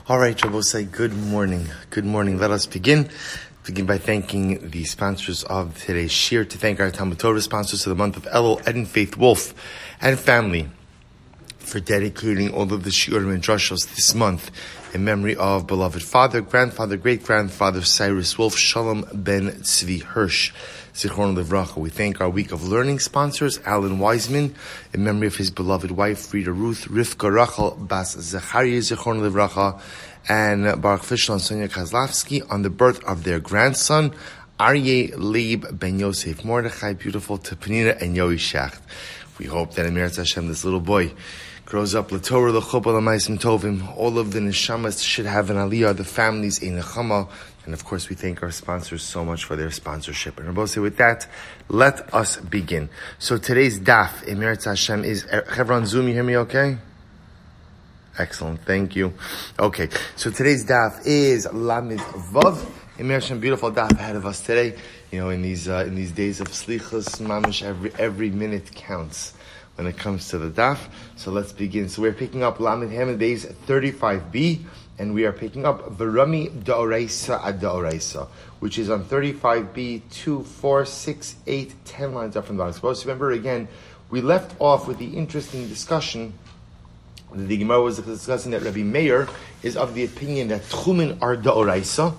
All right, Rabbosai, good morning. Good morning. Let us begin. Begin by thanking the sponsors of today's shir, to thank our Talmud Torah sponsors of the month of Elul, Ed and Faith Wolf, and family, for dedicating all of the shiurim and drushos this month in memory of beloved father, grandfather, great-grandfather Cyrus Wolf, Shalom ben Tzvi Hirsch, Zichron Livracha. We thank our week of learning sponsors, Alan Wiseman, in memory of his beloved wife, Frida Ruth, Rivka Rachel Bas Zechariah, Zichron Livracha, and Baruch Fischel and Sonia Kozlovsky on the birth of their grandson, Aryeh Leib ben Yosef Mordechai, beautiful, to Penina and Yoi Shacht. We hope that Emirat Hashem, this little boy, grows up l'Torah, l'chuppah, l'maisim tovim. All of the neshamas should have an aliyah, the families in nechama. And of course, we thank our sponsors so much for their sponsorship. And Rabbosai, with that, let us begin. So today's daf, Emirat Hashem, is Chevron Zoom. You hear me okay? Excellent, thank you. Okay, so today's daf is Lamed Vav. Emirat Hashem, beautiful daf ahead of us today. You know, in these days of slichus, mamish, every minute counts when it comes to the daf. So let's begin. So we're picking up Lamed Hamid Beis 35b, and we are picking up Verami Da'oraisa ad Da'oraisa, which is on 35b, 2, 4, 6, 8, 10 lines up from the bottom. Supposed to remember again, we left off with the interesting discussion. The Gemara was discussing that Rabbi Meir is of the opinion that Tchumen are Da'oraisa,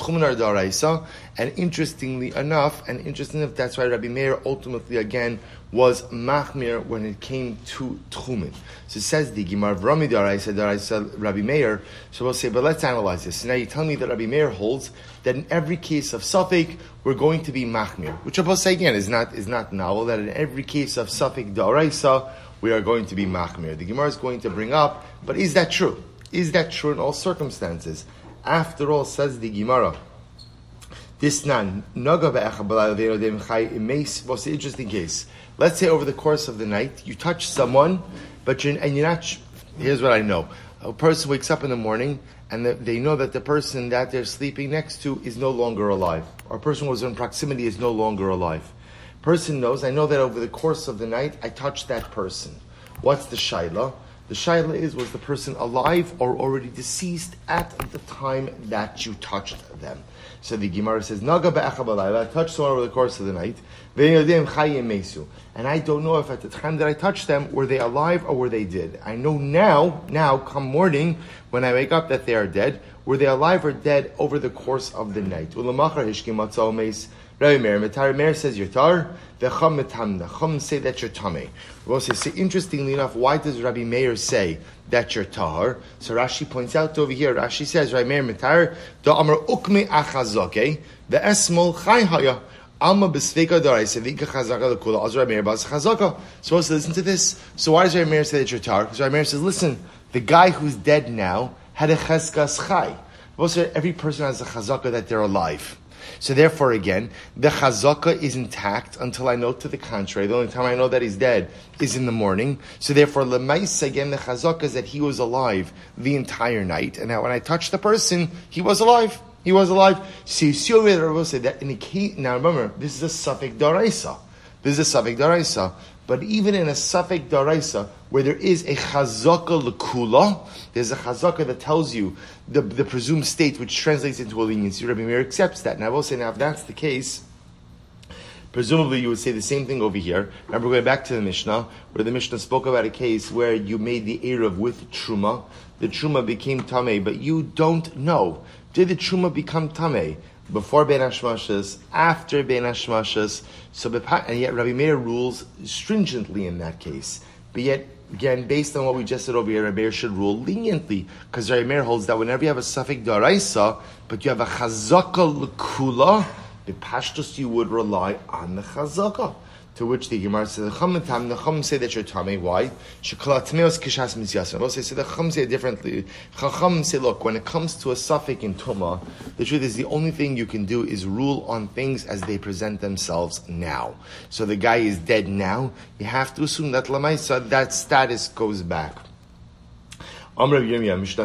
and interestingly enough, that's why Rabbi Meir ultimately again was machmir when it came to tchumen. So it says the Gemara Vrami Daraisa Rabbi Meir. So we'll say, but let's analyze this. So now you tell me that Rabbi Meir holds that in every case of Safek we're going to be machmir, which I will say again is not novel. That in every case of Safek Daraisa we are going to be machmir. The Gemara is going to bring up, but is that true? Is that true in all circumstances? After all, says the Gemara, this nan naga what's the interesting case? Let's say over the course of the night you touch someone, but you're not. Here's what I know: a person wakes up in the morning and they know that the person that they're sleeping next to is no longer alive, or a person who was in proximity is no longer alive. Person knows. I know that over the course of the night I touched that person. What's the shaila? The shaila is, was the person alive or already deceased at the time that you touched them? So the Gemara says, Naga be'echa b'layla, I touched someone over the course of the night, and I don't know if at the time that I touched them, were they alive or were they dead. I know now, come morning, when I wake up that they are dead, were they alive or dead over the course of the night. Rabbi Meir says you're tar, v'cham metamna. Chum say that you're tamei. We'll say, interestingly enough, why does Rabbi Meir say that you're tahar? So Rashi points out over here. Rashi says, Rabbi Meir metar da amar ukme achazake ve'esmol chayhaya alma besveka daraisa v'ika chazaka lekula az Rabbi Meir bas chazaka. Supposed to listen to this. So why does Rabbi Meir say that you're tahar? Because Rabbi Meir says, listen, the guy who's dead now had a cheskas chay. Every person has a chazaka that they're alive. So therefore, again, the chazaka is intact until I know to the contrary. The only time I know that he's dead is in the morning. So therefore, lemais, again, the chazaka is that he was alive the entire night. And that when I touched the person, he was alive. He was alive. So you see over there, say that in the case, now remember, this is a Safek Daraisa. But even in a Safek Daraisa, where there is a chazaka l'kula, there's a chazaka that tells you the presumed state, which translates into a leniency. Rabbi Meir accepts that. Now I will say, now if that's the case, presumably you would say the same thing over here. Remember, going back to the Mishnah, where the Mishnah spoke about a case where you made the eruv with truma. The truma became tamei, but you don't know. Did the truma become tamei before Ben Hashmashas, after Ben Hashmashas? And yet Rabbi Meir rules stringently in that case. But yet, again, based on what we just said over here, Rabbi Meir should rule leniently, because Rabbi Meir holds that whenever you have a Safek Daraisa, but you have a Chazaka L'Kula, the Pashtus you would rely on the Chazaka. To which the Gemara says, the Chum say that you're Tamei. Why? Shekala Tameos Kishas Mizyasa. Also, so the Chum say it differently. Chacham say, look, when it comes to a Safek in Tumah, the truth is the only thing you can do is rule on things as they present themselves now. So the guy is dead now. You have to assume that Lamaisa, that status goes back. So what's Rabbi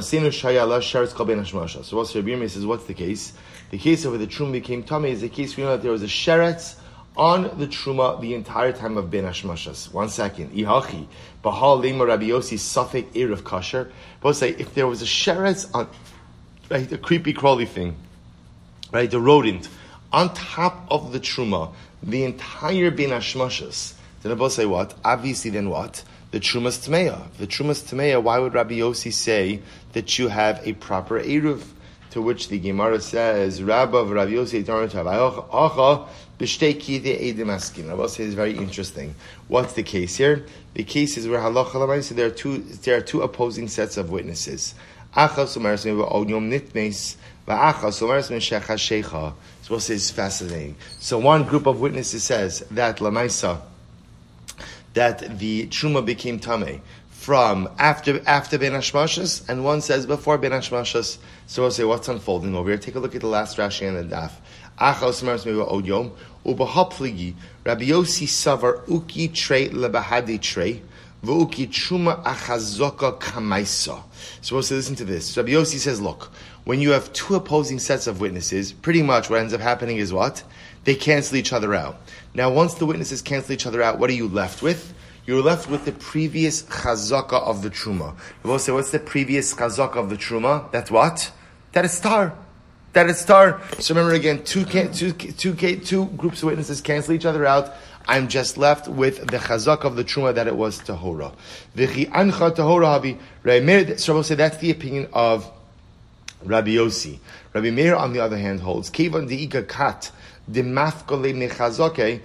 Yirmiyah says, what's the case? The case of the Truma became Tamei is the case we know that there was a sheretz on the Truma the entire time of Ben Hashmashas. 1 second. Ihachi. Bahal Lema Rabbi Yossi Safek Erev Kasher. Both say, if there was a sheretz on right? A creepy crawly thing, right? A rodent on top of the truma, the entire bin hashmashas. Then Abba say what? Obviously, then what? The truma's tmeya. The truma's tmeya. Why would Rabbi Yossi say that you have a proper eruv? To which the Gemara says, Rabbi Rabbi Yossi Acha b'shtei kidei edim askin. Rabbi says very interesting. What's the case here? The case is where halacha l'maisa there are two opposing sets of witnesses. Achas u'maris me'odyom nitmes va'achas u'maris me'shecha shecha. So what is fascinating. So one group of witnesses says that l'maisa, that the truma became tamei from after Ben Hashmashas, and one says before Ben Hashmashas. So we'll say, what's unfolding over here? Take a look at the last Rashi and the Daf. Achos maris meva od yom ubahapligi Rabbi Yossi savar uki trei lebahadi trei v'uki truma achazoka kamaisa. So we'll say, listen to this. Rabbi Yossi says, look, when you have two opposing sets of witnesses, pretty much what ends up happening is what? They cancel each other out. Now, once the witnesses cancel each other out, what are you left with? You're left with the previous chazaka of the truma. We'll say, what's the previous chazaka of the truma? That's what? That is tar. That is tar. So remember again, two groups of witnesses cancel each other out. I'm just left with the chazaka of the truma that it was tahora. V'chi ancha tahora havi. So we'll say that's the opinion of Rabbi Yossi. Rabbi Meir, on the other hand, holds kevan deika kat. So we'll say,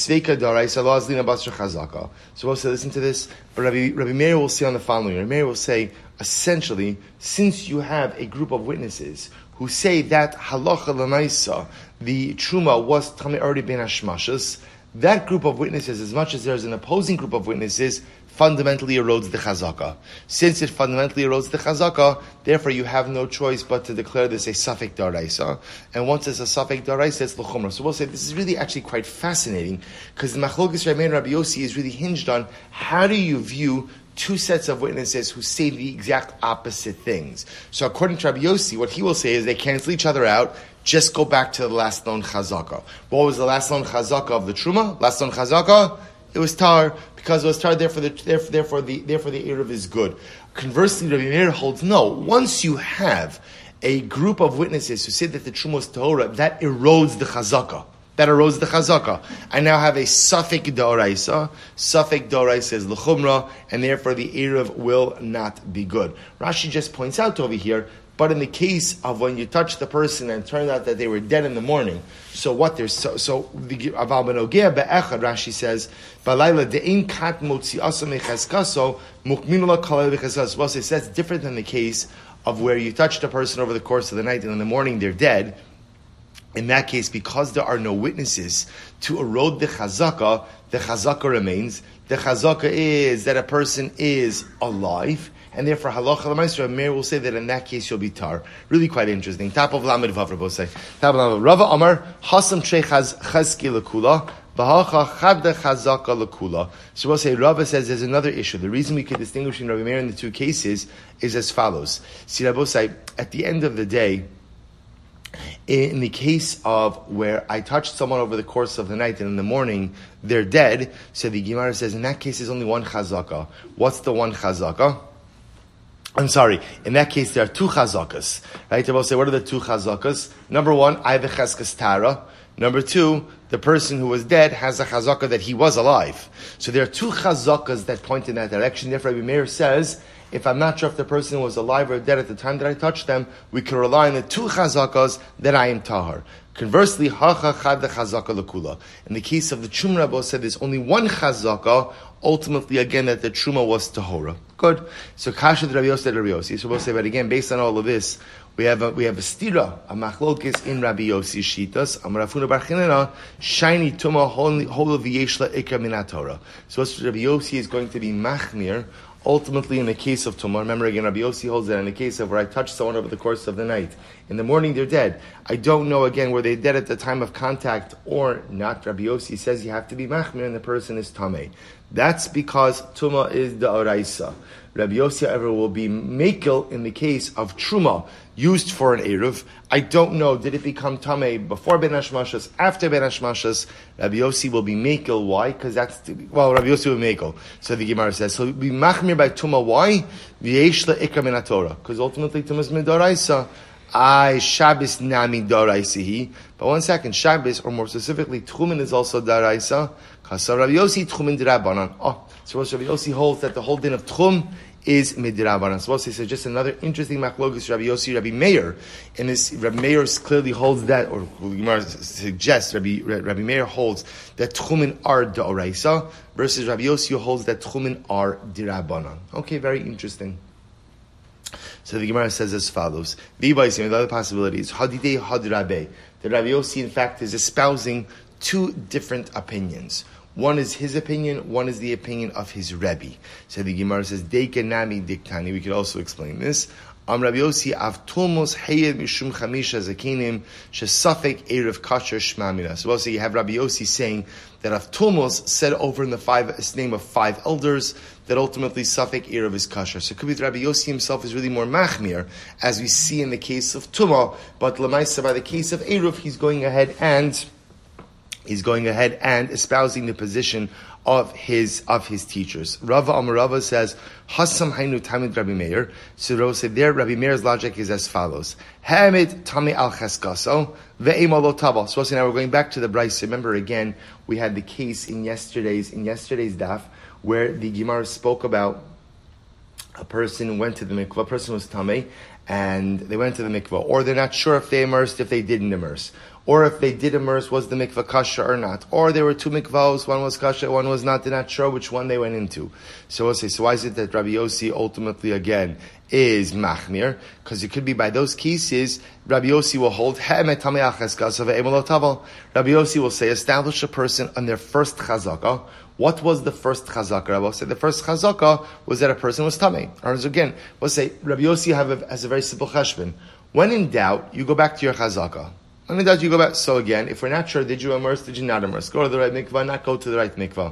listen to this. But Rabbi Meir will say on the following. Rabbi Meir will say, essentially, since you have a group of witnesses who say that halacha l'maisa, the truma was already ben hashmashas, that group of witnesses, as much as there's an opposing group of witnesses, fundamentally erodes the chazaka. Since it fundamentally erodes the chazaka, therefore you have no choice but to declare this a safek daraisa. And once it's a safek daraisa, it's l'chumra. So we'll say this is really actually quite fascinating, because the machlokes Rabbi Meir and Rabbi Yossi is really hinged on how do you view two sets of witnesses who say the exact opposite things. So according to Rabbi Yossi, what he will say is they cancel each other out. Just go back to the last known chazaka. What was the last known chazaka of the truma? Last known chazaka? It was tar, because it was tar, therefore the eruv is good. Conversely, Rabbi Meir holds no. Once you have a group of witnesses who say that the truma was tahora, that erodes the chazaka. That erodes the chazaka. I now have a safek d'oraisa. Safek d'oraisa is l'chumra, and therefore the eruv will not be good. Rashi just points out over here, but in the case of when you touch the person and it turned out that they were dead in the morning, so what there's the aval benogea be'echad, Rashi says, balayla de'in kat motzi asa mecheskaso mukminula kalei becheskaso. Well, it says that's different than the case of where you touched a person over the course of the night and in the morning they're dead. In that case, because there are no witnesses to erode the chazaka remains. The chazaka is that a person is alive, and therefore halacha l'maisra, Meir will say that in that case you'll be tar. Really quite interesting. Top of Lamed Vav, Rabbi say. Top of Lamed Rava Amar Hasam Trei Chazki Lekula V'Hacha Chavda Chazaka Lekula. So we'll say Rava says there's another issue. The reason we can distinguish between Rabbi Meir in the two cases is as follows. See, Rabbi say at the end of the day, in the case of where I touched someone over the course of the night and in the morning they're dead, so the Gemara says in that case there's only one chazaka. What's the one chazaka? I'm sorry, in that case there are two chazakas. Right? I will say, what are the two chazakas? Number one, I have a chazkas tara. Number two, the person who was dead has a chazaka that he was alive. So there are two chazakas that point in that direction. Therefore, Rabbi Meir says, if I'm not sure if the person was alive or dead at the time that I touched them, we can rely on the two chazakas that I am tahar. Conversely, hacha chad the chazaka lekula. In the case of the Truma, Rabbi said there's only one chazaka, ultimately again that the Truma was tahora. Good. So kasha Rabbi Yossi Rabbi Yossi. So we'll say, but again, based on all of this, we have a stira, a machlokes in Rabbi Yossi shitas. Amarafuna bar Chinena shiny tuma hol v'yeshla ikra minatora. So Rabbi Yossi is going to be machmir. Ultimately, in the case of tumah, remember again, Rabbi Yossi holds that in the case of where I touched someone over the course of the night, in the morning they're dead. I don't know again were they dead at the time of contact or not. Rabbi Yossi says you have to be machmir and the person is tamei. That's because tumah is the oraisa. Rabbi Yossi, however, will be mekel in the case of truma used for an eruv. I don't know, did it become tamei before ben hashmashas, after ben hashmashas? Rabbi Yossi will be mekel. Why? Because Rabbi Yossi will be mekel. So the Gemara says, so he'll be machmir by tumah. Why? V'yesh le'ikra min haTorah. Because ultimately tumah is midoraisa. I Shabbos nami daraisihi. But one second, Shabbos, or more specifically, Tchumen is also daraisa. Kasar Rabbi Yossi Tchumen dirabanan. So Rabbi Yossi holds that the whole din of Tchum is midrabanan. So he says just another interesting machlokes Rabbi Yossi, Rabbi Meir. And this Rabbi Meir clearly holds that, or Gemara suggests Rabbi Meir holds that Tchumen are daraisa versus Rabbi Yossi who holds that Tchumen are dirabanan. Okay, very interesting. So the Gemara says as follows: the other possibilities, Hadidei Hadrabe. The Rabbi Yossi, in fact, is espousing two different opinions. One is his opinion, one is the opinion of his Rebbe. So the Gemara says, Deika Nami Diktani. We could also explain this. Rabbi Yossi Avtumos Hayed Mishum Chamisha Zakinim Shesafek Erev Kasher Shmamina. So also you have Rabbi Yossi saying that Avtumos said over in the name of 5 elders that ultimately Safek Erev is Kasher. So it could be that Rabbi Yossi himself is really more Machmir, as we see in the case of Tumah, but Lamaisa by the case of Erev, he's going ahead and espousing the position of his teachers. Rava Amarava says, Hassam Hainu Tamid Rabbi Meir. So Rava said there, Rabbi Meir's logic is as follows. Hamid Tami al Cheskaso, Ve'emalo Tava. So now we're going back to the Brayso. Remember again, we had the case in yesterday's daf, where the Gemara spoke about a person went to the mikvah, a person was Tameh, and they went to the mikvah, or they're not sure if they immersed, if they didn't immerse. Or if they did immerse, was the mikvah kasha or not? Or there were 2 mikvahs, one was kasha, one was not. They're not sure which one they went into. So we'll say, so why is it that Rabbi Yossi ultimately again is machmir? Because it could be by those cases, Rabbi Yossi will hold, Rabbi Yossi will say, establish a person on their first chazakah. What was the first chazakah? Rabbi said the first chazakah was that a person was tamei. Or again, we'll say, Rabbi Yossi has a very simple cheshbon. When in doubt, you go back to your chazakah. When in doubt, you go back. So again, if we're not sure, did you immerse, did you not immerse? Go to the right mikvah, not go to the right mikvah.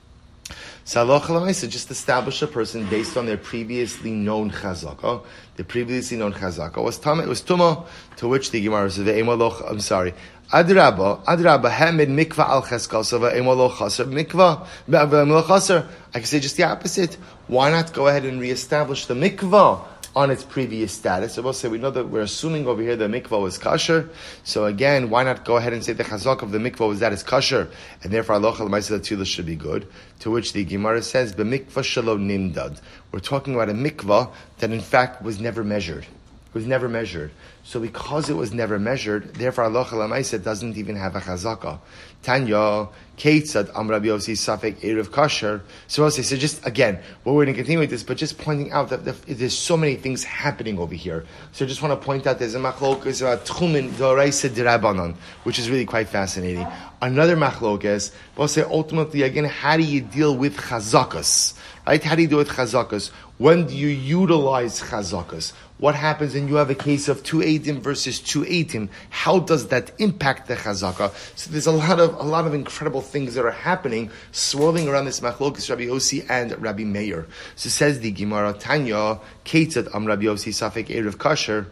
So just establish a person based on their previously known chazakah. The previously known chazakah was tamei, it was tumah, to which the Gemara says, I'm sorry. Adraba, hamid mikvah al cheskasava emalo chaser mikvah ve'emalo chaser. I can say just the opposite. Why not go ahead and reestablish the mikvah on its previous status? So we'll say, we know that we're assuming over here the mikvah was kasher. So again, why not go ahead and say the chazak of the mikvah was that is kasher, and therefore aloha l'maisa the tefillah should be good. To which the Gemara says, b'mikvah shelo nimdad. We're talking about a mikvah that in fact was never measured. It was never measured. So because it was never measured, therefore aloha l'maisa doesn't even have a chazakah. Tanya, Keitzad, Rabbi Yossi, Safek, Erev Kasher. So I'll say, so just again, we're going to continue with this, but just pointing out that there's so many things happening over here. So I just want to point out there's a machlokes about Tchumen Doraisa Dirabanan, which is really quite fascinating. Another machlokes, we'll say ultimately again, how do you deal with chazakas? Right? How do you deal with chazakas? When do you utilize chazakas? What happens when you have a case of 2 eitim versus 2 eitim? How does that impact the chazakah? So there's a lot of incredible things that are happening, swirling around this machlokes Rabbi Yossi and Rabbi Meir. So says the Gemara Tanya, Keitzad Rabbi Yossi Safek Erev Kasher.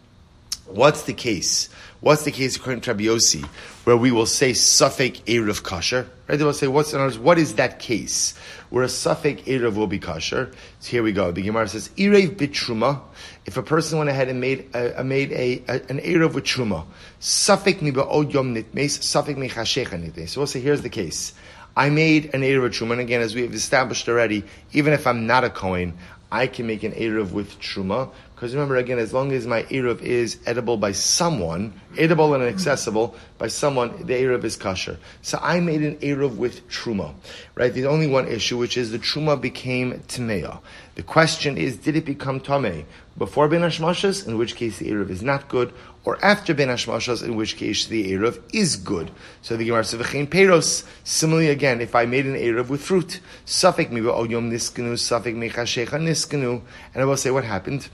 What's the case? What's the case according to Rabbi Yossi, where we will say Safek Erev Kasher? Right? They will say, what is that case? Where a Safek Erev will be Kasher. So here we go. The Gemara says, Erev Bitruma. If a person went ahead and made an Erev with Truma, Safek mi ba'od yom nitmes, Safek mi chashecha nitmes. So we'll say, here's the case. I made an Erev with Truma, and again, as we have established already, even if I'm not a Kohen, I can make an Erev with Truma. Because remember, again, as long as my Erev is edible by someone, edible and accessible by someone, the Erev is kasher. So I made an Erev with Truma. Right? There's only one issue, which is the Truma became Tmeya. The question is, did it become Tameh before Ben Hashmashas, in which case the Erev is not good, or after Ben Hashmashas, in which case the Erev is good? So the Gemara says, V'chein Peiros. Similarly, again, if I made an Erev with fruit, Safek mi ba'od yom niskenu, Safek mi chashecha niskenu, and I will say, what happened?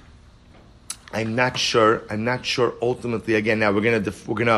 I'm not sure. Ultimately, again, now we're gonna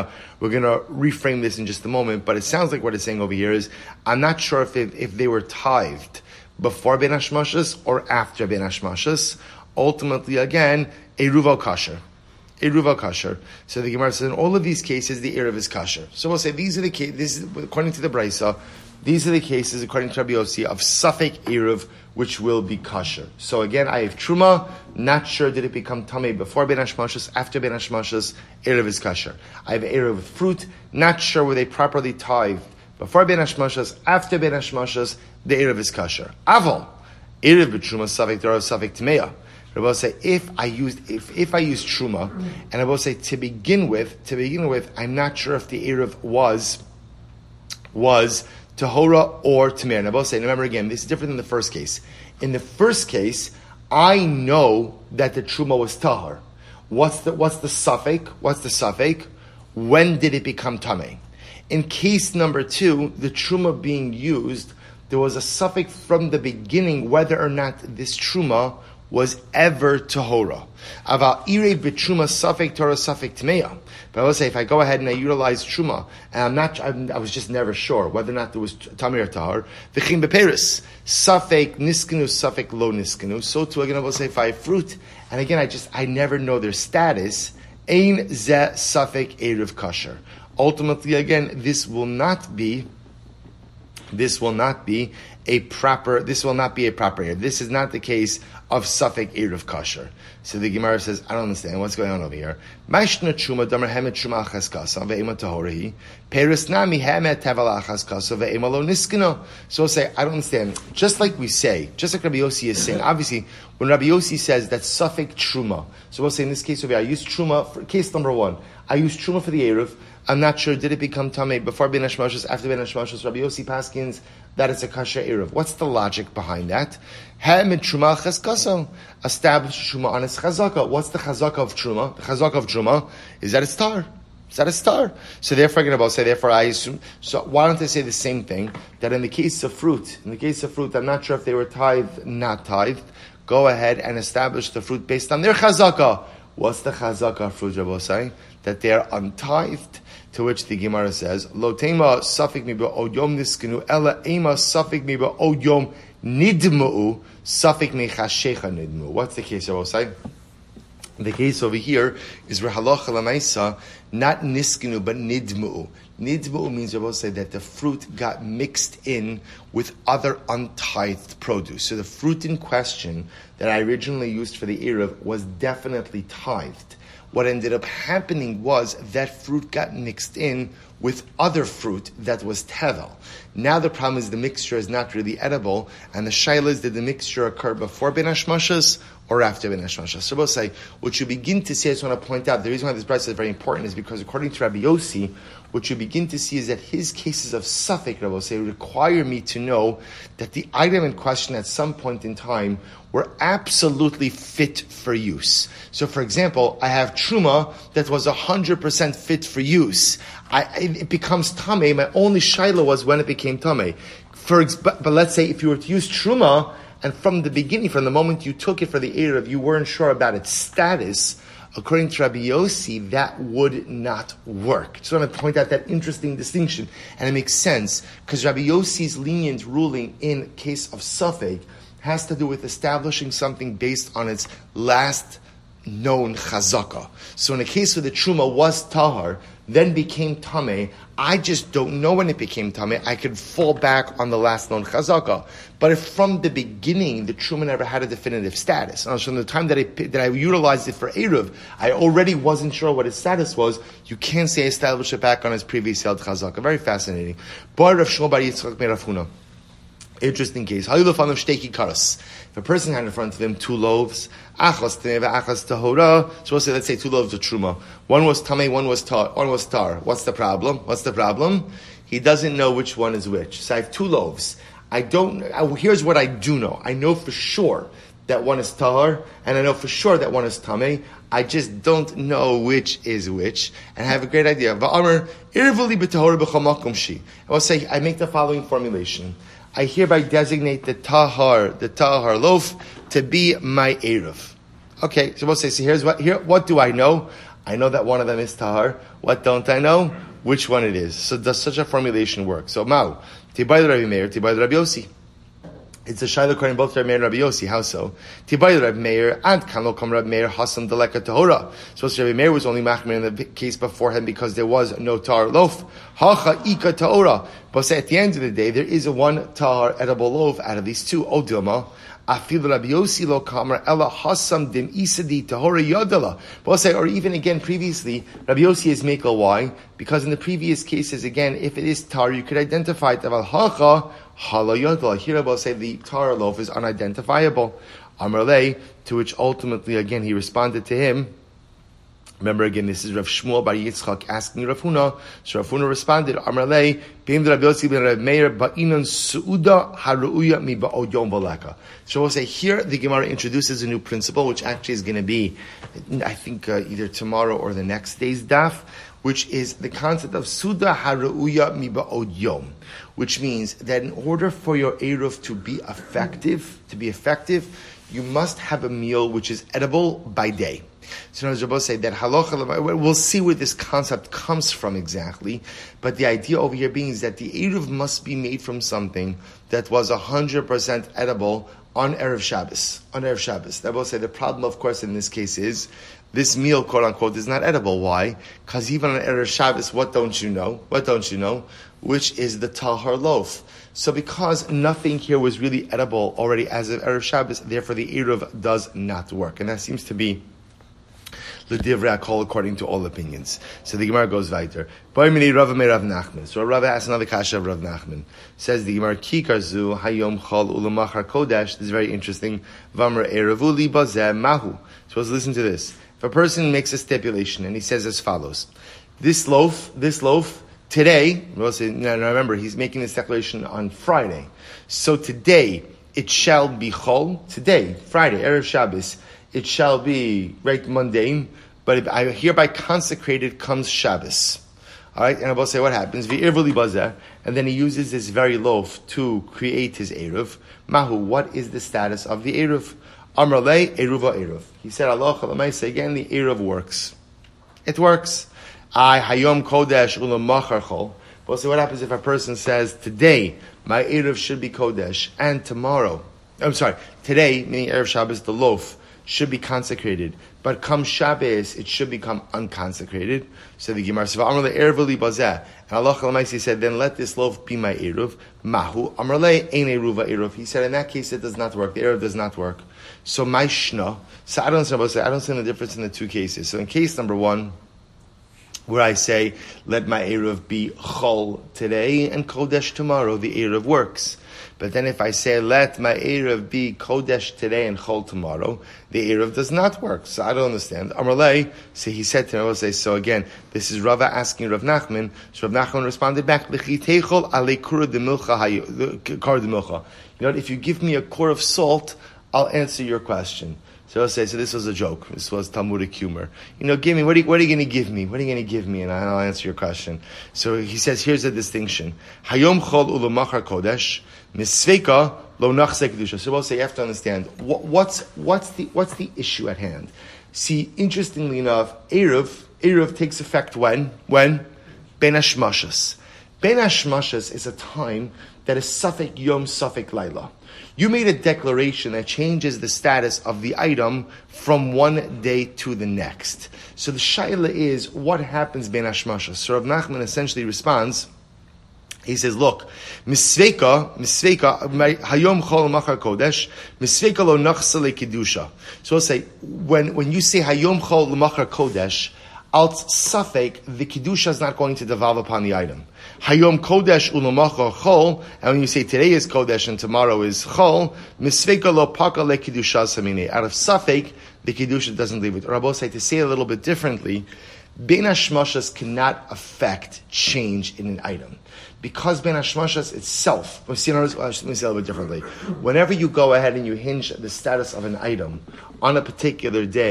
reframe this in just a moment. But it sounds like what it's saying over here is, I'm not sure if they were tithed before Ben Hashmashas or after Ben Hashmashas. Ultimately, again, Eruv al Kasher. Eruva kasher. So the Gemara says in all of these cases the Eruv is kasher. So we'll say these are the cases. This is according to the Brisa. These are the cases according to Rabbi Yossi of Safek Eruv which will be kasher. So again, I have truma. Not sure did it become tamei before Ben Hashmashas, after Ben Hashmashas. Eruv is kasher. I have Eruv with fruit. Not sure were they properly tithed before Ben Hashmashas, after Ben Hashmashas. The Eruv is kasher. Aval Eruv b'truma Safek Darav Safek Tmeya. Rabbi will say if I used truma, and I will say to begin with, I'm not sure if the eruv was tahora or tamir. And I will say, remember again, this is different than the first case. In the first case, I know that the truma was tahor. What's the suffix? What's the suffix? When did it become tameh? In case number 2, the truma being used, there was a suffix from the beginning whether or not this truma was ever tahora. Aval irei b'truma safek Torah safek tmeya. But I will say, if I go ahead and I utilize truma, and I was just never sure whether or not there was tamir or tahor. V'chim beperis safek niskenu safek lo niskenu. So too again I will say if I have fruit, and again I never know their status. Ein ze safek eruv kasher. Ultimately, again, this will not be a proper eruv. This is not the case of Safek Eruv Kasher. So the Gemara says, I don't understand what's going on over here. Mashna truma damer hemet truma achas kasa ve'ema tahorahi peris nami hemet tevel achas kasa ve'ema lo niskino. So we'll say, I don't understand. Just like Rabbi Yossi is saying, obviously, when Rabbi Yossi says that Safek truma, so we'll say in this case over here, I use truma for case number 1. I use truma for the Eruv. I'm not sure, did it become tamei before Ben Hashmashas, after Ben Hashmashas? Rabbi Yossi paskins that it's a kasher eruv. What's the logic behind that? Establish truma on its chazaka. What's the chazaka of truma? The chazaka of truma is that it's tar. So therefore, I assume. So why don't I say the same thing? That in the case of fruit, I'm not sure if they were tithed, not tithed. Go ahead and establish the fruit based on their chazaka. What's the chazaka of fruit, Rabbi say? That they are untithed. To which the Gemara says, Lo tema safik mi ba'od yom niskenu, ela ema safik mi ba'od yom nidmu'u, safik mi chashecha nidmu'u. What's the case, Rabbi say? The case over here is Rahalocha Lamaisa, not niskenu, but nidmu'u. Nidmu'u means, Rabbi say, that the fruit got mixed in with other untithed produce. So the fruit in question that I originally used for the Eruv was definitely tithed. What ended up happening was that fruit got mixed in with other fruit that was tevel. Now the problem is the mixture is not really edible, and the shaila is, did the mixture occur before Ben Hashmashas or after Ben Hashmashas? So we'll say, what you begin to see, I just want to point out, the reason why this brisa is very important is because according to Rabbi Yossi, what you begin to see is that his cases of Safek, Rabbi Yossi, require me to know that the item in question at some point in time were absolutely fit for use. So for example, I have truma that was 100% fit for use. It becomes tamei. My only shaila was when it became tamei. But let's say if you were to use truma, and from the beginning, from the moment you took it for the Eruv, you weren't sure about its status, according to Rabbi Yossi, that would not work. Just want to point out that interesting distinction. And it makes sense, because Rabbi Yossi's lenient ruling in case of Safek has to do with establishing something based on its last known chazaka. So in a case where the truma was tahar, then became tameh, I just don't know when it became tameh. I could fall back on the last known chazaka. But if from the beginning the truma never had a definitive status, and from the time that I utilized it for Eruv, I already wasn't sure what its status was, you can't say I established it back on its previous held chazaka. Very fascinating. Bar Rav Shmuel bar Yitzchak ben Rav Huna. Interesting case. If a person had in front of him 2 loaves, achas tahora, so let's say 2 loaves of truma. One was tamei, one was tar. What's the problem? He doesn't know which one is which. So I have 2 loaves. Here's what I do know. I know for sure that one is tahar, and I know for sure that one is tamei. I just don't know which is which, and I have a great idea. I will say, I make the following formulation. I hereby designate the tahar loaf to be my eruv. Okay, so we'll say, what do I know? I know that one of them is tahar. What don't I know? Which one it is. So does such a formulation work? So Mao, Tibai Rabbi Meir, Tibai Rabbi Yossi. It's a shayla according both Rabbi Meir and Rabbi Yossi. How so? Tibayil Rabbi Meir and Kanlo Kam Rabbi Meir Hasam Deleka Tahora. So Rabbi Meir was only machmir in the case beforehand because there was no tar loaf. Hacha Ika Tahora. But say at the end of the day, there is a one tar edible loaf out of these two. Odilma. Afil Rabbi Yossi lo kamar ella hasam dim isadi tahora yodala. But say, or even again previously, Rabbi Yossi is makel. Why? Because in the previous cases, again, if it is tar, you could identify it. Aval hacha hala yodala. Here I will say the tar loaf is unidentifiable. Amrlei, to which ultimately again he responded to him. Remember again, this is Rav Shmuel Bar Yitzchak asking Rav Huna. So Rav Huna responded, Amrlei, Bim Rabbi Yossi ben Rabbi Meir ba'inan suuda haruya mi ba'od yom balaka. So we'll say here the Gemara introduces a new principle, which actually is going to be, I think, either tomorrow or the next day's daf, which is the concept of suda haruya mi ba'od yom, which means that in order for your eruv to be effective, you must have a meal which is edible by day. So as Rabbi say that halacha, we'll see where this concept comes from exactly, but the idea over here being is that the eruv must be made from something that was 100% edible on Erev Shabbos. That will say the problem, of course, in this case is this meal, quote unquote, is not edible. Why? Because even on Erev Shabbos, what don't you know? Which is the tahar loaf. So because nothing here was really edible already as of Erev Shabbos, therefore the eruv does not work, and that seems to be L'divrei HaKol according to all opinions. So the Gemara goes weiter. So Rav asks another kasha of Rav Nachman. Says the Gemara, Kikarzu hayom chol ulamachar kodesh. This is very interesting. Vamar eravuli bazeh mahu. So let's listen to this. If a person makes a stipulation and he says as follows, this loaf, today, remember he's making this declaration on Friday. So today, it shall be chol. Today, Friday, Erev Shabbos, it shall be right mundane, but if I hereby consecrated comes Shabbos. Alright, and I will say what happens, and then he uses this very loaf to create his eruv. Mahu, what is the status of the eruv? Amrlei, eruva eruv. He said, Allah Chalamayse, again, the eruv works. It works. Hayom kodesh ulam machar chol. But so what happens if a person says, today, my eruv should be kodesh, and today, meaning Erev Shabbos, the loaf should be consecrated, but come Shabbos, it should become unconsecrated. So the Gemara says, "Amrle erveli bazeh," and Allah Chalamaysi said, "Then let this loaf be my eruv." Mahu Amrle ein eruva eruv. He said, in that case, it does not work. The eruv does not work. So my shna. So I don't see the difference in the two cases. So in case number one, where I say, let my eruv be chol today and kodesh tomorrow, the eruv works. But then if I say, let my eruv be kodesh today and chol tomorrow, the eruv does not work. So I don't understand. Amrlei, so he said to me, I will say, so again, this is Rava asking Rav Nachman. So Rav Nachman responded back, you know what, if you give me a core of salt, I'll answer your question. So I'll say, so this was a joke. This was Talmudic humor. You know, give me, what are you going to give me? What are you going to give me? And I'll answer your question. So he says, here's the distinction. Hayom chol ulamachar kodesh, misveika lo nachse kedusha. So we'll say, you have to understand, what's the issue at hand? See, interestingly enough, Eruv takes effect when? Ben Hashmashas. Ben Hashmashas is a time that is Safek Yom, Safek Laila. You made a declaration that changes the status of the item from one day to the next. So the shaila is, what happens ben hashmasha? So Rav Nachman essentially responds, he says, look, misveika, hayom chol machar kodesh, misveika lo nachsa kedusha. So I'll say, when you say hayom chol machar kodesh, alt safek, the kedusha is not going to devolve upon the item. Hayom kodesh ulamachar chol, and when you say today is kodesh and tomorrow is chol, misveika lo paka le kedusha samine. Out of safek, the kedusha doesn't leave it. Or Rabbi say, to say it a little bit differently, ben hashmashas cannot affect change in an item. Because ben hashmashas itself, let me say it a little bit differently. Whenever you go ahead and you hinge the status of an item on a particular day,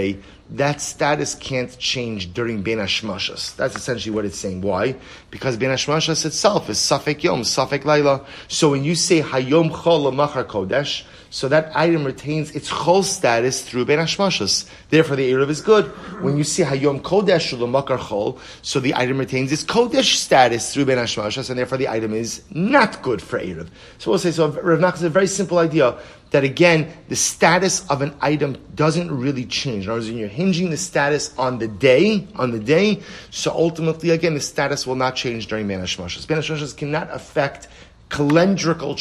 that status can't change during Ben Hashmashas. That's essentially what it's saying. Why? Because Ben Hashmashas itself is Safek Yom, Safek Laila. So when you say Hayom Chol Machar Kodesh, so that item retains its Chol status through Ben Hashmashas. Therefore the Erev is good. When you say Hayom Kodesh Makar Chol, so the item retains its Kodesh status through Ben Hashmashas, and therefore the item is not good for Erev. So we'll say, so Rav Nachman is a very simple idea, that again, the status of an item doesn't really change. In other words, when you're hinging the status on the day, so ultimately, again, the status will not change during Ben Hashmashas. Ben Hashmashas cannot affect calendrical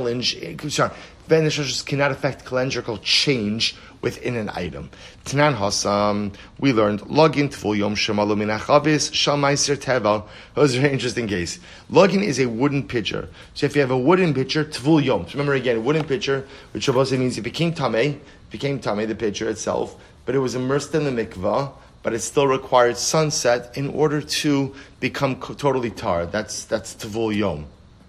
Ben Hashmashas cannot affect calendrical change within an item. Tanan Hasam, we learned, login tful yom shemalu min achavis shal meiser tevel. That was a very interesting case. Login is a wooden pitcher. So if you have a wooden pitcher, tful yom. So remember again, a wooden pitcher, which obviously means it became tameh, the pitcher itself, but it was immersed in the mikvah, but it still required sunset in order to become totally tar. That's tful yom.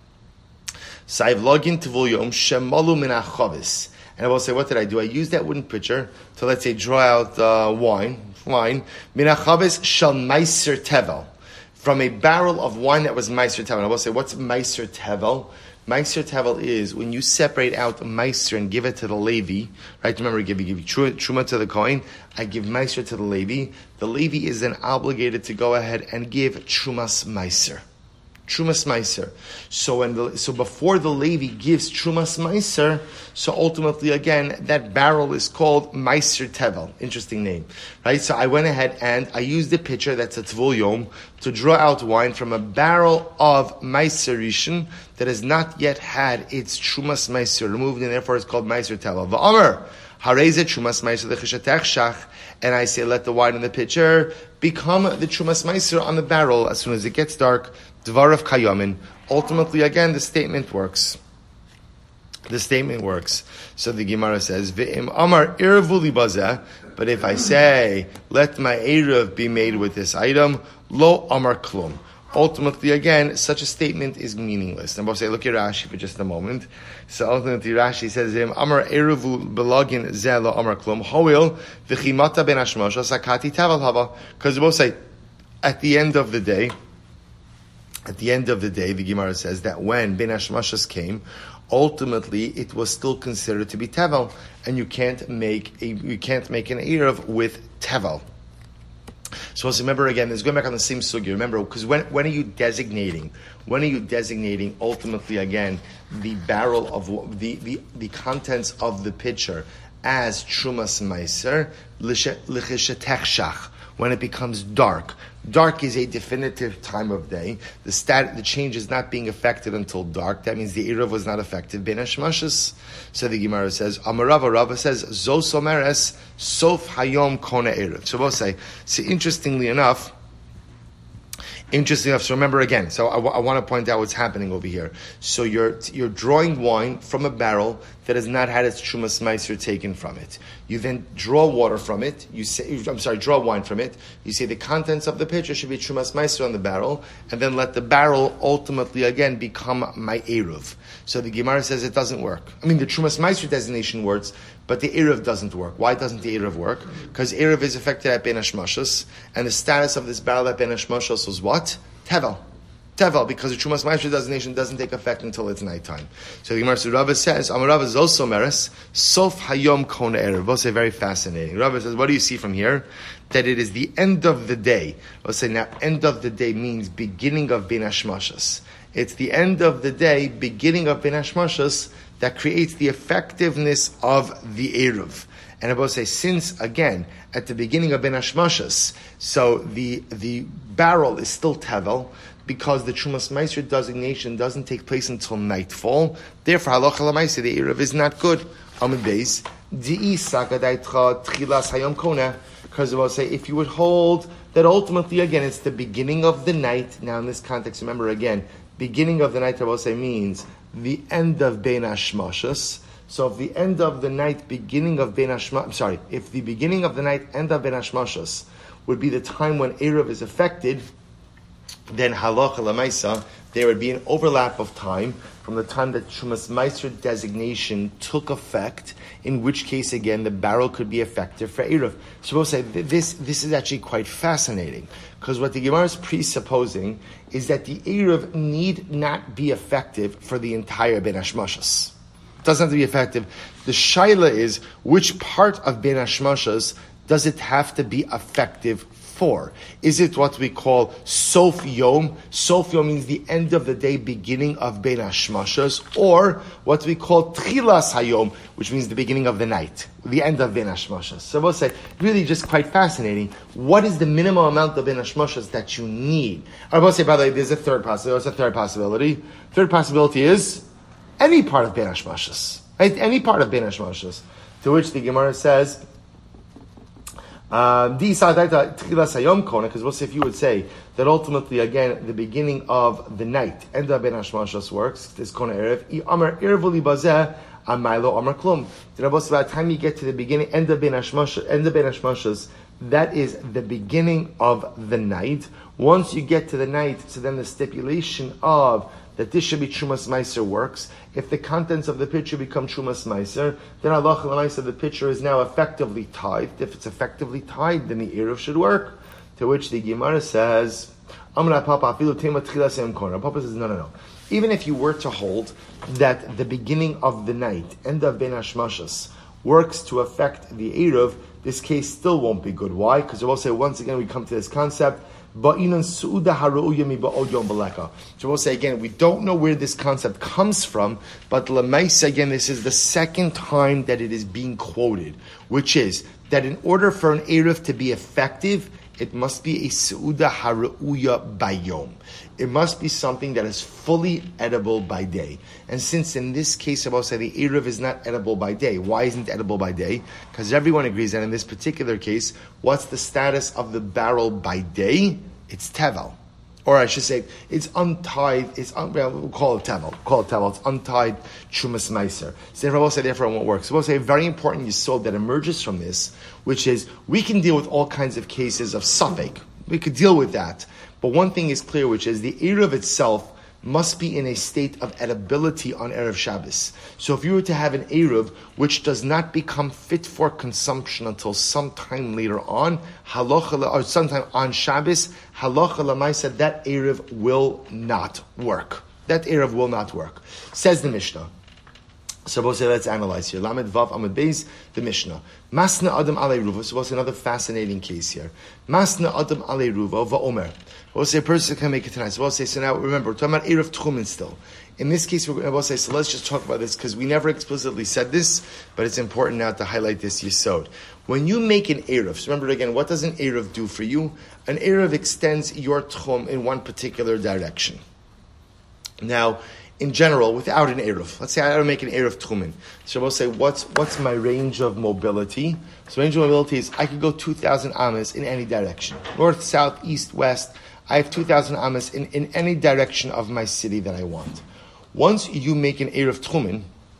So I've login tful yom shemalu min achavis. And I will say, what did I do? I used that wooden pitcher to, let's say, draw out wine. Minachaves shal meiser tevel. From a barrel of wine that was meiser tevel. And I will say, what's meiser tevel? Meiser tevel is when you separate out meiser and give it to the Levi. Right? Remember, give you truma to the coin. I give meiser to the Levi. The Levi is then obligated to go ahead and give trumas meiser. Trumas Meiser. So before the Levi gives Trumas Meiser, so ultimately again, that barrel is called Meiser Tevel. Interesting name. Right? So I went ahead and I used the pitcher, that's a Tvul Yom, to draw out wine from a barrel of Meiser Rishon that has not yet had its Trumas Meiser removed, and therefore it's called Meiser Tevel. V'Omer, Hareze Trumas Meiser L'Chishatech Shach, and I say let the wine in the pitcher become the Trumas Meiser on the barrel as soon as it gets dark. Dvarav Kayamin. Ultimately, again, the statement works. So the Gemara says, V'im Amar Irvuli Bazeh, but if I say, let my Erev be made with this item, Lo Amar Klum. Ultimately, again, such a statement is meaningless. And we'll say, look at Rashi for just a moment. So ultimately, Rashi says, Amar Erevu Belagin Zeh Lo Amar Klum, Hoil V'chimata Ben Hashmosha Sakati Tavel Hava. Because we'll say, at the end of the day, the Gemara says that when Ben Hashmashas came, ultimately it was still considered to be tevel, and you can't make an erev with tevel. So let's remember again, this is going back on the same sugya. Remember, because when are you designating? Ultimately again the barrel of the contents of the pitcher as trumas meiser l'chishatech when it becomes dark. Dark is a definitive time of day. The change is not being affected until dark. That means the Erev was not affected. Ben Hashmashas. So the Gemara says, Amarava Rava says, Zos Omeres, Sof Hayom Kona Erev. So we'll say, interestingly enough, so remember again, so I want to point out what's happening over here. So you're drawing wine from a barrel that has not had its Trumas Meiser taken from it. You then draw water from it. Draw wine from it. You say the contents of the pitcher should be Trumas Meiser on the barrel, and then let the barrel ultimately again become my Eruv. So the Gemara says it doesn't work. I mean, the Trumas Meiser designation works, but the Eruv doesn't work. Why doesn't the Eruv work? Because Eruv is affected at Ben Hashmashas, and the status of this barrel at Ben Hashmashas was what? Tevel, because the Trumas Meiser designation doesn't take effect until it's nighttime. So the Gemara Rava says, Rava is also meres, Sof Hayom Kona Erev. We'll say very fascinating. Rava says, what do you see from here? That it is the end of the day. We'll say now, end of the day means beginning of Ben Hashmashas. It's the end of the day, beginning of Ben Hashmashas, that creates the effectiveness of the Erev. And I will say, since, again, at the beginning of Ben Hashmashas, so the barrel is still tevel, because the Trumas Meiser designation doesn't take place until nightfall. Therefore, halacha l'maisa, the Erev is not good. Amid Beis, di'i sakadaitcha tchilas hayom kona, because I will say, if you would hold that ultimately, again, it's the beginning of the night. Now, in this context, remember again, beginning of the night, I will say, means the end of Ben Hashmashas. So if the end of the night, beginning of Ben Hashmashas, if the beginning of the night, end of Ben Hashmashas, would be the time when Erev is affected, then halacha lemaisa, there would be an overlap of time from the time that Trumas Meiser designation took effect, in which case, again, the barrel could be effective for Eruv. So we'll say this is actually quite fascinating, because what the Gemara is presupposing is that the Eruv need not be effective for the entire Ben Hashmashas. It doesn't have to be effective. The shaila is, which part of Ben Hashmashas does it have to be effective for? Is it what we call Sof Yom? Sof Yom means the end of the day, beginning of Ben Hashmashas, or what we call Tchilas Hayom, which means the beginning of the night, the end of Ben Hashmashas. So we'll say, really just quite fascinating. What is the minimum amount of Ben Hashmashas that you need? I will say, by the way, there's a third possibility. What's a third possibility? Third possibility is any part of Ben Hashmashas, right? Any part of Ben Hashmashas. To which the Gemara says, because we'll say, if you would say that ultimately, again, the beginning of the night, end of Ben Hashmashas works, this Kona Erev, by the time you get to the beginning, end of Ben Hashmashas, that is the beginning of the night. Once you get to the night, so then the stipulation of that this should be Trumas Meiser works. If the contents of the pitcher become Trumas Meiser, then halacha l'maisa, the pitcher is now effectively tied. If it's effectively tied, then the Eruv should work. To which the Gemara says, Papa says, no. Even if you were to hold that the beginning of the night, end of Ben Hashmashas, works to affect the Eruv, this case still won't be good. Why? Because I will say, once again, we come to this concept, so we'll say again, we don't know where this concept comes from, but Lamaisa, again, this is the second time that it is being quoted, which is that in order for an Eruv to be effective, it must be a Su'uda Haru'uya Bayom. It must be something that is fully edible by day. And since in this case, I will say the Eruv is not edible by day. Why isn't it edible by day? Because everyone agrees that in this particular case, what's the status of the barrel by day? It's Tevel. Or I should say, it's untied, we'll call it Tevel. It's untied Trumas Meiser. So therefore, we'll say, therefore, it won't work. So we'll say a very important yesod that emerges from this, which is, we can deal with all kinds of cases of suffix. We could deal with that. But one thing is clear, which is the Eruv itself must be in a state of edibility on Erev Shabbos. So if you were to have an Eruv which does not become fit for consumption until sometime later on, or sometime on Shabbos, halacha l'maisa, that Eruv will not work. That Eruv will not work. Says the Mishnah. So we'll say, let's analyze here. Lamed Vav Amud Beis, the Mishnah. Masna Adam Alei Ruva. So we'll say another fascinating case here. Masna Adam Alei Ruva va'omer. We'll say a person can make it tonight. So we'll say, so now remember, we're talking about Eruv Tchumen still. In this case, we'll say, so let's just talk about this, because we never explicitly said this, but it's important now to highlight this yesod. When you make an Eruv, so remember again, what does an Eruv do for you? An Eruv extends your Tchum in one particular direction. Now, in general, without an Eruv, let's say I don't make an Eruv Tchumen. So we'll say, what's my range of mobility? So range of mobility is, I could go 2,000 amas in any direction. North, south, east, west. I have 2,000 amas in any direction of my city that I want. Once you make an Eruv Tchumen,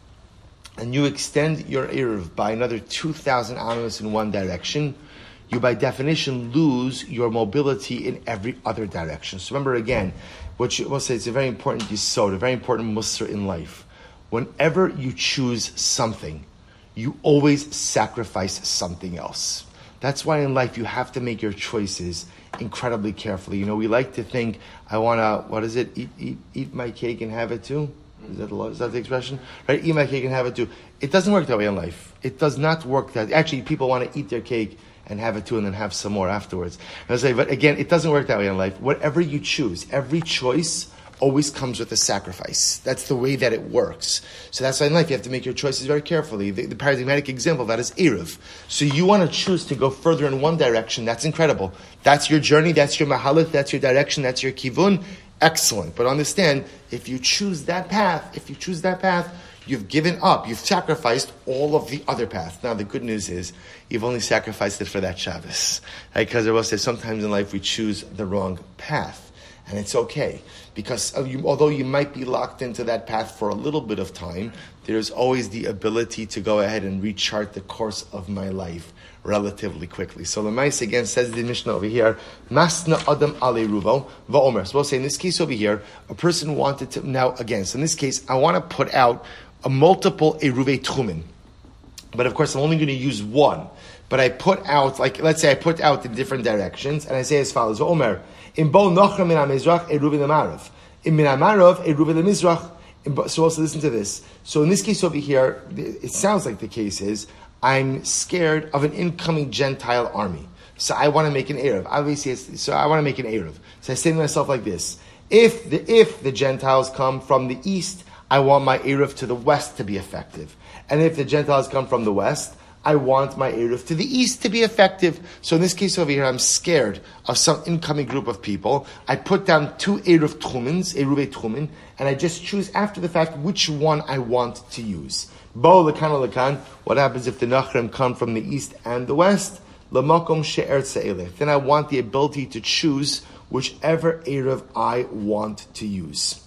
and you extend your Eruv by another 2,000 amas in one direction, you by definition lose your mobility in every other direction. So remember again, what you will say, it's a very important yesod, a very important musr in life. Whenever you choose something, you always sacrifice something else. That's why in life you have to make your choices incredibly carefully. You know, we like to think, I want to, eat my cake and have it too? Is that the expression? Right? Eat my cake and have it too. It doesn't work that way in life. It does not work that. Actually, people want to eat their cake and have it too, and then have some more afterwards. I say, but again, it doesn't work that way in life. Whatever you choose, every choice always comes with a sacrifice. That's the way that it works. So that's why in life you have to make your choices very carefully. The paradigmatic example of that is Eruv. So you want to choose to go further in one direction. That's incredible. That's your journey. That's your mahalach. That's your direction. That's your kivun. Excellent. But understand, if you choose that path, you've given up, you've sacrificed all of the other paths. Now the good news is, you've only sacrificed it for that Shabbos. Right? Because I will say, sometimes in life we choose the wrong path. And it's okay, because although you might be locked into that path for a little bit of time, there's always the ability to go ahead and rechart the course of my life relatively quickly. So Lemais again says the Mishnah over here, Masna Adam Ale Ruvo Va'omer. So we'll say in this case over here, a person wanted to, now again, so in this case, I want to put out a multiple Eruve Tchumen. But of course, I'm only going to use one. But I put out, like, let's say I put out in different directions, and I say as follows, Va'omer, in Bo Nochra Min HaMizrach Eruve L'Marav. In Min HaMarav Eruve L'Mizrach. So also listen to this. So in this case over here, it sounds like the case is, I'm scared of an incoming Gentile army. So I want to make an Erev. Obviously, so I want to make an Erev. So I say to myself like this, if the Gentiles come from the east, I want my Erev to the west to be effective. And if the Gentiles come from the west, I want my Erev to the east to be effective. So in this case over here, I'm scared of some incoming group of people. I put down 2 Erev Tchumen, and I just choose after the fact which one I want to use. Bo lekan lekan. What happens if the Nachrim come from the east and the west? Lamakom she'er tze'elech. Then I want the ability to choose whichever Erev I want to use.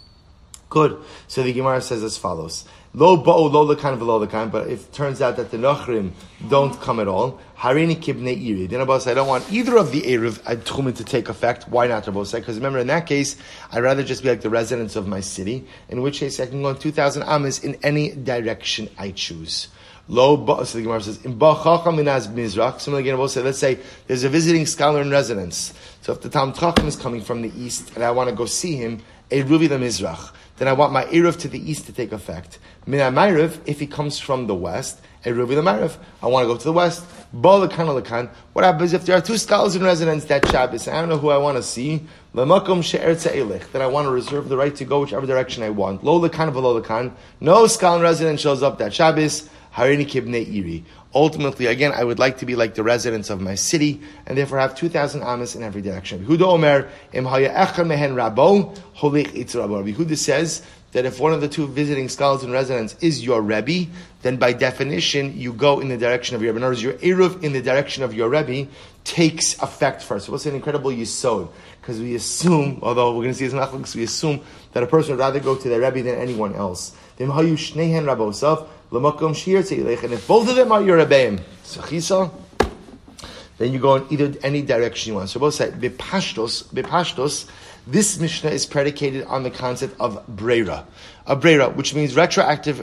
Good. So the Gemara says as follows. Lo ba'o lo lekan v'lo lekan. But if it turns out that the Nachrim don't come at all, harini kibnei iri. Then Rabbi said, I don't want either of the Erev Tchumen to take effect. Why not, Rabbi said? Because remember, in that case, I'd rather just be like the residents of my city, in which case I can go on 2,000 amas in any direction I choose. Lo ba, so the Gemara says, in ba chacham minaz mizrach. Similarly, again, Rabbi said, let's say there's a visiting scholar in residence. So if the Talmid Chacham is coming from the east, and I want to go see him, Eruvi the Mizrach, then I want my Erev to the east to take effect. Min HaMa'ariv, if he comes from the west, Eruvi the Ma'ariv, I want to go to the west. Bo lekan lekan. What happens if there are 2 scholars in residence that Shabbos? I don't know who I want to see. Lemakom she'er tze'elech. Then I want to reserve the right to go whichever direction I want. Lo lekan v'lo lekan. No scholar in residence shows up that Shabbos. Harini kibnei iri. Ultimately, again, I would like to be like the residents of my city, and therefore have 2,000 amas in every direction. Yehuda Omer, im haya echad mehen rabo, holich itz rabo. Yehuda says that if one of the 2 visiting scholars in residence is your Rebbe, then by definition, you go in the direction of your Rebbe. In other words, your Eruv in the direction of your Rebbe takes effect first. So what's an incredible yisod? Because we assume, although we're going to see this in Achlok, we assume that a person would rather go to their Rebbe than anyone else. Then hayu shnehen rabosav, l'makom shir tzilech, and if both of them are your Rebbeim, then you go in either any direction you want. So both say, bepashtos, this Mishnah is predicated on the concept of breira. A breira, which means retroactive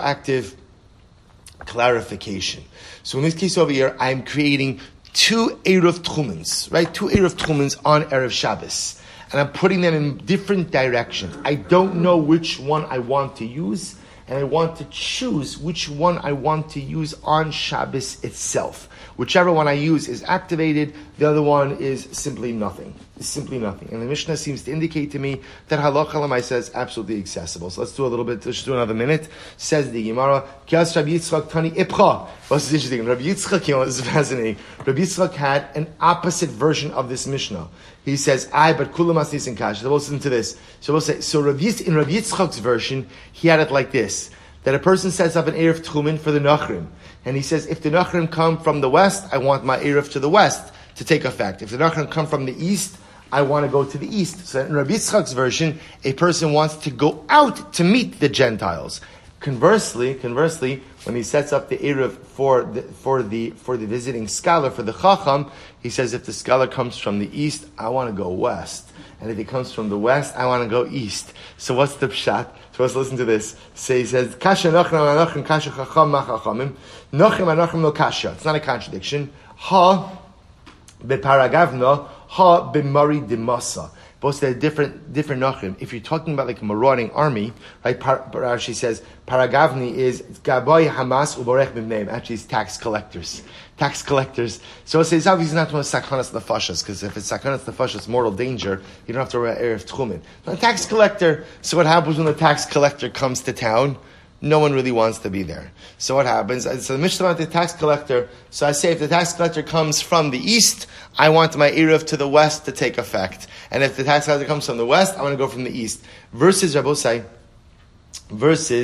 clarification. So in this case over here, I'm creating 2 Erev Tchumens, right? 2 Erev Tchumens on Erev Shabbos. And I'm putting them in different directions. I don't know which one I want to use, and I want to choose which one I want to use on Shabbos itself. Whichever one I use is activated, the other one is simply nothing. It's simply nothing. And the Mishnah seems to indicate to me that Halacha L'Maaseh is absolutely accessible. So let's do another minute. Says the Gemara, Kias Rabbi Yitzchak Tani Ipcha. What's interesting? Rabbi Yitzchak, this is fascinating. Rabbi Yitzchak had an opposite version of this Mishnah. He says, but kulam asnis in kash. So we'll listen to this. So we'll say, in Rabbi Yitzchak's version, he had it like this. That a person sets up an Erev Tchumen for the Nachrim. And he says, if the Nachrim come from the west, I want my Erev to the west to take effect. If the Nachrim come from the east, I want to go to the east. So in Rabbi Yitzchak's version, a person wants to go out to meet the Gentiles. Conversely, when he sets up the Erev for the visiting scholar, for the Chacham, he says, if the scholar comes from the east, I want to go west. And if he comes from the west, I want to go east. So what's the pshat? So let's listen to this. So he says, Kasha Nachrim, Kasha Chacham, Machachamim. Nachrim no Kasha. It's not a contradiction. Ha beparagavna, ha b'mari dimasa. Both say different Nachrim. If you're talking about like a marauding army, right? Rashi says, Paragavni is Gaboy Hamas Uborech B'Mneim. Actually, it's tax collectors. So it says obviously not to Sakanas Nefashas, because if it's Sakanas Nefashas, mortal danger, you don't have to wear Erev Tchumen. But a tax collector, so what happens when the tax collector comes to town? No one really wants to be there. So what happens? So the Mishnah about the tax collector, so I say if the tax collector comes from the east, I want my Erev to the west to take effect. And if the tax collector comes from the west, I want to go from the east. Versus Rabbosai, versus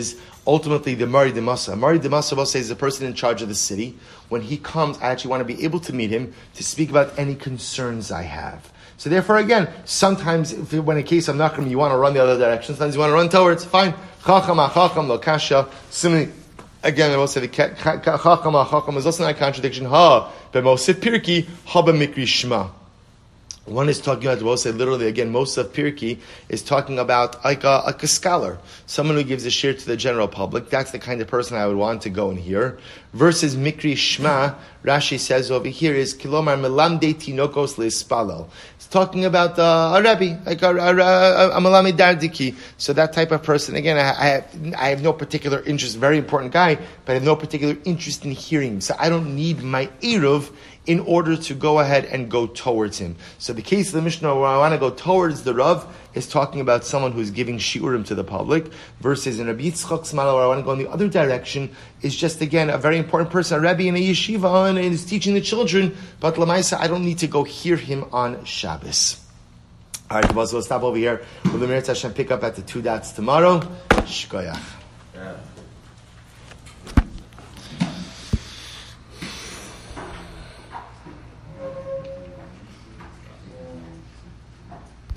ultimately the Mari Demasa. Mari Demasa will say is the person in charge of the city. When he comes, I actually want to be able to meet him to speak about any concerns I have. So therefore, again, sometimes when in case of Nachrim, you want to run the other direction. Sometimes you want to run towards. Fine. Chacham ha-chacham lo kasha. Similarly, again, I will say the chacham ha-chacham is also not a contradiction. Ha b'mosif pirki, ha b'mikri shma. One is talking about, we'll say literally again, Mosaf Pirki is talking about like a scholar, someone who gives a shir to the general public. That's the kind of person I would want to go and hear. Versus Mikri Shma, Rashi says over here is Kilomar Melamde Tinokos Le'Spalel. It's talking about a Rebbe, like a Malami Dardiki. So that type of person, again, I have no particular interest, very important guy, but I have no particular interest in hearing him. So I don't need my Eruv in order to go ahead and go towards him. So the case of the Mishnah where I want to go towards the Rav is talking about someone who's giving shiurim to the public, versus in Rabbi Yitzchak's model where I want to go in the other direction is just, again, a very important person, a Rebbe in a yeshiva, and is teaching the children, but Lamaisa, I don't need to go hear him on Shabbos. All right, we'll stop over here. We'll pick up at the 2 dots tomorrow. Shkoyach.